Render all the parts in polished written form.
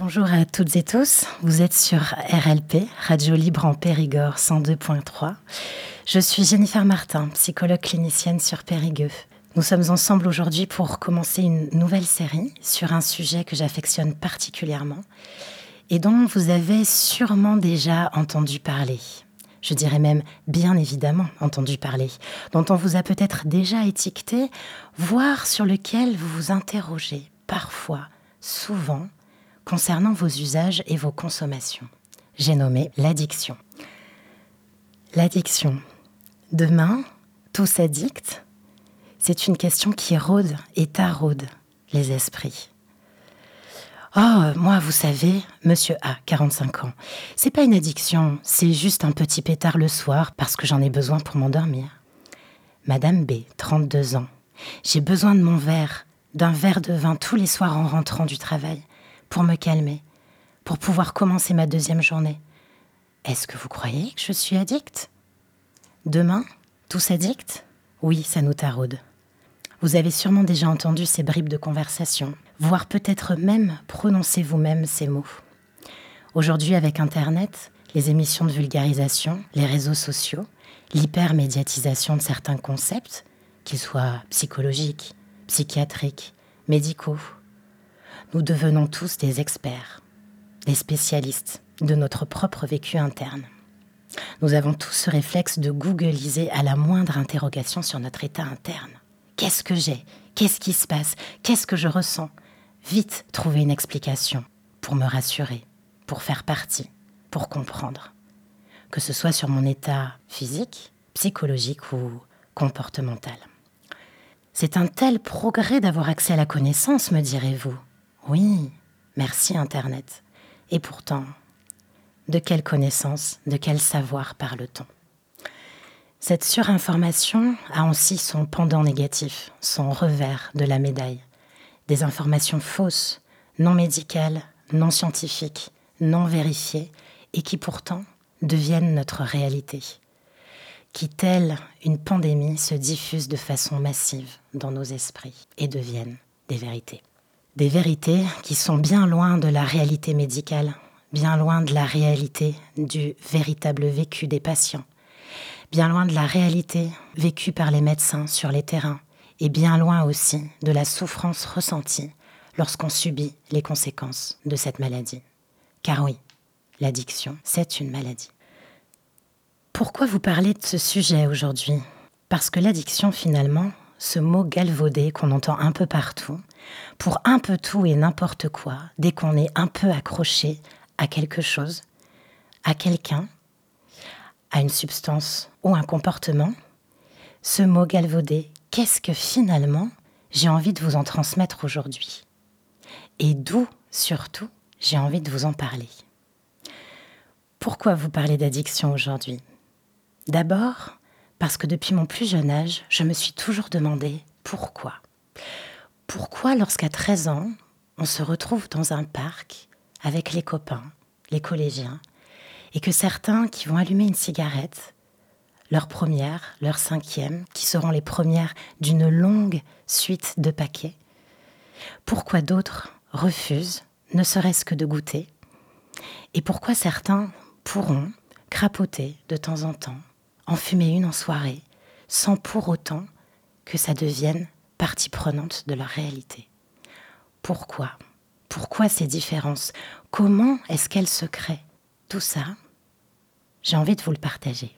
Bonjour à toutes et tous, vous êtes sur RLP, Radio Libre en Périgord 102.3. Je suis Jennifer Martin, psychologue clinicienne sur Périgueux. Nous sommes ensemble aujourd'hui pour commencer une nouvelle série sur un sujet que j'affectionne particulièrement et dont vous avez sûrement déjà entendu parler. Je dirais même bien évidemment entendu parler, dont on vous a peut-être déjà étiqueté, voire sur lequel vous vous interrogez parfois, souvent, concernant vos usages et vos consommations. J'ai nommé l'addiction. L'addiction. Demain, tous addicts, c'est une question qui rôde et taraude les esprits. Oh, moi, vous savez, monsieur A, 45 ans, c'est pas une addiction, c'est juste un petit pétard le soir parce que j'en ai besoin pour m'endormir. Madame B, 32 ans, j'ai besoin de mon verre, d'un verre de vin tous les soirs en rentrant du travail, pour me calmer, pour pouvoir commencer ma deuxième journée. Est-ce que vous croyez que je suis addict ? Demain, tous addicts ? Oui, ça nous taraude. Vous avez sûrement déjà entendu ces bribes de conversation, voire peut-être même prononcé vous-même ces mots. Aujourd'hui, avec Internet, les émissions de vulgarisation, les réseaux sociaux, l'hypermédiatisation de certains concepts, qu'ils soient psychologiques, psychiatriques, médicaux, nous devenons tous des experts, des spécialistes de notre propre vécu interne. Nous avons tous ce réflexe de googliser à la moindre interrogation sur notre état interne. Qu'est-ce que j'ai ? Qu'est-ce qui se passe ? Qu'est-ce que je ressens ? Vite trouver une explication pour me rassurer, pour faire partie, pour comprendre. Que ce soit sur mon état physique, psychologique ou comportemental. C'est un tel progrès d'avoir accès à la connaissance, me direz-vous. Oui, merci Internet. Et pourtant, de quelle connaissance, de quel savoir parle-t-on ? Cette surinformation a aussi son pendant négatif, son revers de la médaille. Des informations fausses, non médicales, non scientifiques, non vérifiées, et qui pourtant deviennent notre réalité. Qui, telle une pandémie, se diffusent de façon massive dans nos esprits et deviennent des vérités. Des vérités qui sont bien loin de la réalité médicale, bien loin de la réalité du véritable vécu des patients, bien loin de la réalité vécue par les médecins sur les terrains, et bien loin aussi de la souffrance ressentie lorsqu'on subit les conséquences de cette maladie. Car oui, l'addiction, c'est une maladie. Pourquoi vous parler de ce sujet aujourd'hui ? Parce que l'addiction, finalement, ce mot galvaudé qu'on entend un peu partout, pour un peu tout et n'importe quoi, dès qu'on est un peu accroché à quelque chose, à quelqu'un, à une substance ou un comportement, ce mot galvaudé, qu'est-ce que finalement j'ai envie de vous en transmettre aujourd'hui ? Et d'où, surtout, j'ai envie de vous en parler. Pourquoi vous parler d'addiction aujourd'hui ? D'abord, parce que depuis mon plus jeune âge, je me suis toujours demandé pourquoi. Pourquoi, lorsqu'à 13 ans, on se retrouve dans un parc avec les copains, les collégiens, et que certains qui vont allumer une cigarette, leur première, leur cinquième, qui seront les premières d'une longue suite de paquets, pourquoi d'autres refusent, ne serait-ce que de goûter, et pourquoi certains pourront crapoter de temps en temps, en fumer une en soirée, sans pour autant que ça devienne partie prenante de leur réalité. Pourquoi ? Pourquoi ces différences ? Comment est-ce qu'elles se créent ? Tout ça, j'ai envie de vous le partager.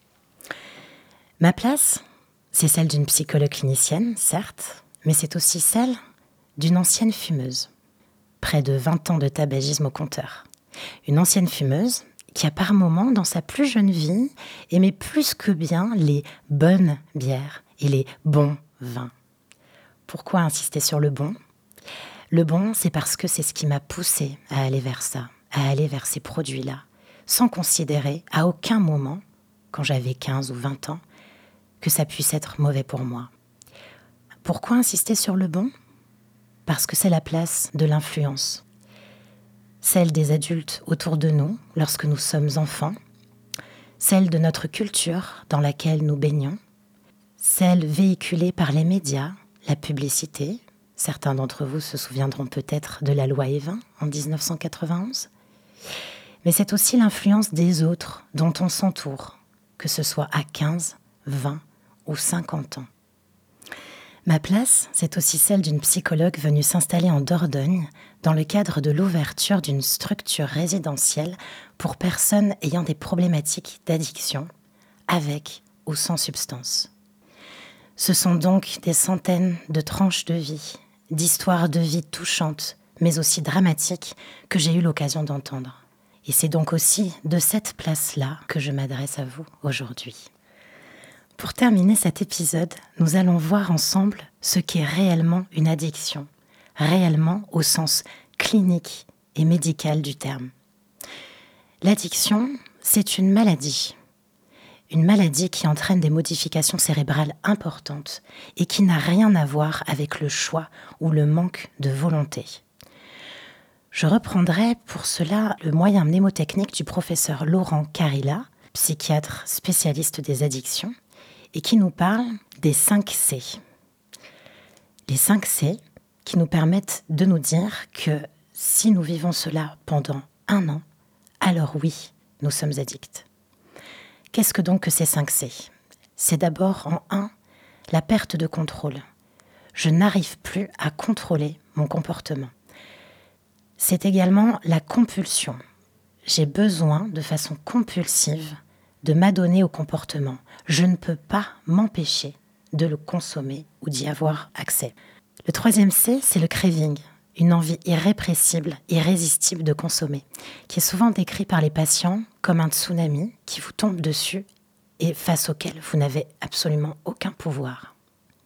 Ma place, c'est celle d'une psychologue clinicienne, certes, mais c'est aussi celle d'une ancienne fumeuse. Près de 20 ans de tabagisme au compteur. Une ancienne fumeuse qui a par moments, dans sa plus jeune vie, aimé plus que bien les bonnes bières et les bons vins. Pourquoi insister sur le bon ? Le bon, c'est parce que c'est ce qui m'a poussée à aller vers ça, à aller vers ces produits-là, sans considérer à aucun moment, quand j'avais 15 ou 20 ans, que ça puisse être mauvais pour moi. Pourquoi insister sur le bon ? Parce que c'est la place de l'influence. Celle des adultes autour de nous lorsque nous sommes enfants, celle de notre culture dans laquelle nous baignons, celle véhiculée par les médias, la publicité, Certains d'entre vous se souviendront peut-être de la loi Evin en 1991. Mais c'est aussi l'influence des autres dont on s'entoure, que ce soit à 15, 20 ou 50 ans. Ma place, c'est aussi celle d'une psychologue venue s'installer en Dordogne dans le cadre de l'ouverture d'une structure résidentielle pour personnes ayant des problématiques d'addiction, avec ou sans substance. Ce sont donc des centaines de tranches de vie, d'histoires de vie touchantes, mais aussi dramatiques, que j'ai eu l'occasion d'entendre. Et c'est donc aussi de cette place-là que je m'adresse à vous aujourd'hui. Pour terminer cet épisode, nous allons voir ensemble ce qu'est réellement une addiction, réellement au sens clinique et médical du terme. L'addiction, c'est une maladie qui entraîne des modifications cérébrales importantes et qui n'a rien à voir avec le choix ou le manque de volonté. Je reprendrai pour cela le moyen mnémotechnique du professeur Laurent Carilla, psychiatre spécialiste des addictions, et qui nous parle des 5 C. Les 5 C qui nous permettent de nous dire que si nous vivons cela pendant 1 an, alors oui, nous sommes addicts. Qu'est-ce que donc que ces 5 C ? C'est d'abord en 1, la perte de contrôle. Je n'arrive plus à contrôler mon comportement. C'est également la compulsion. J'ai besoin, de façon compulsive, de m'adonner au comportement. Je ne peux pas m'empêcher de le consommer ou d'y avoir accès. Le 3e C, c'est le craving, une envie irrépressible, irrésistible de consommer, qui est souvent décrit par les patients comme un tsunami qui vous tombe dessus et face auquel vous n'avez absolument aucun pouvoir.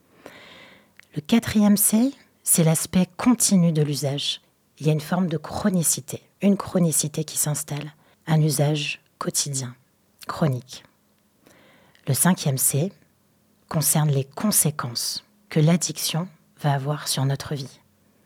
Le 4e C, c'est l'aspect continu de l'usage. Il y a une forme de chronicité, une chronicité qui s'installe, un usage quotidien, chronique. Le 5e C concerne les conséquences que l'addiction va avoir sur notre vie.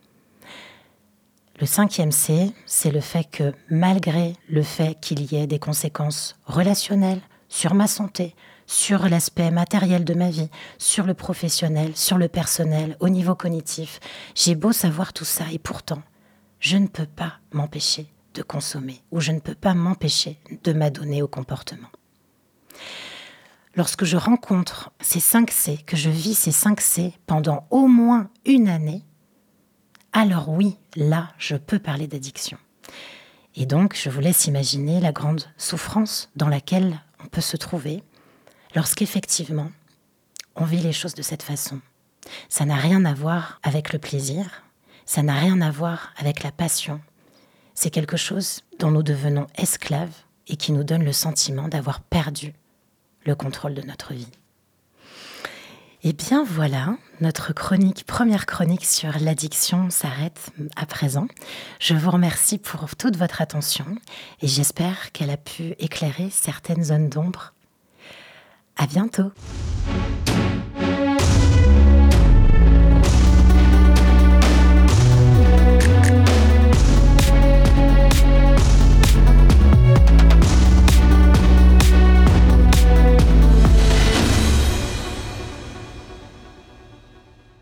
Le 5e C, c'est le fait que malgré le fait qu'il y ait des conséquences relationnelles sur ma santé, sur l'aspect matériel de ma vie, sur le professionnel, sur le personnel, au niveau cognitif, j'ai beau savoir tout ça et pourtant, je ne peux pas m'empêcher de consommer ou je ne peux pas m'empêcher de m'adonner au comportement. Lorsque je rencontre ces 5 C, que je vis ces 5 C pendant au moins 1 année, alors oui, là, je peux parler d'addiction. Et donc, je vous laisse imaginer la grande souffrance dans laquelle on peut se trouver lorsqu'effectivement, on vit les choses de cette façon. Ça n'a rien à voir avec le plaisir, ça n'a rien à voir avec la passion. C'est quelque chose dont nous devenons esclaves et qui nous donne le sentiment d'avoir perdu le contrôle de notre vie. Et bien voilà, notre première chronique sur l'addiction s'arrête à présent. Je vous remercie pour toute votre attention et j'espère qu'elle a pu éclairer certaines zones d'ombre. À bientôt.